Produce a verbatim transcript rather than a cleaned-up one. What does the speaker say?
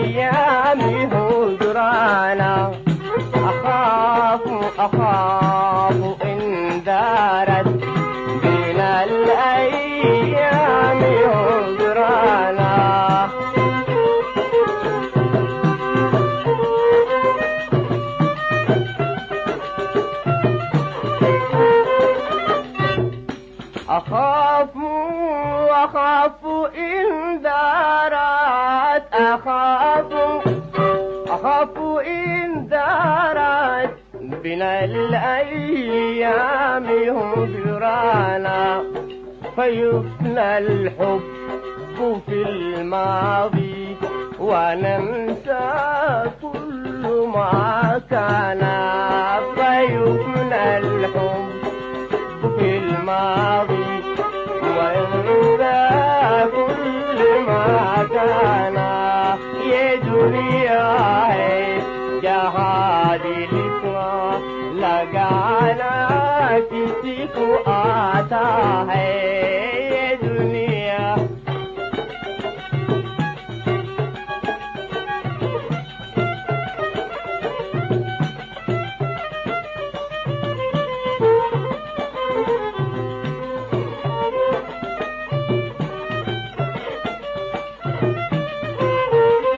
الأيام هجرانا. أخاف أخاف إن دارت بنا الأيام هجرانا. أخاف أخاف إن دارت أخاف أخاف إن دارت بنا الأيام هجرانا. فيفنى الحب في الماضي وننسى كل ما كان. فيفنى الحب في الماضي وننسى كل ما كان. ये दुनिया है जहाँ दिल को लगाना किसी को आता है.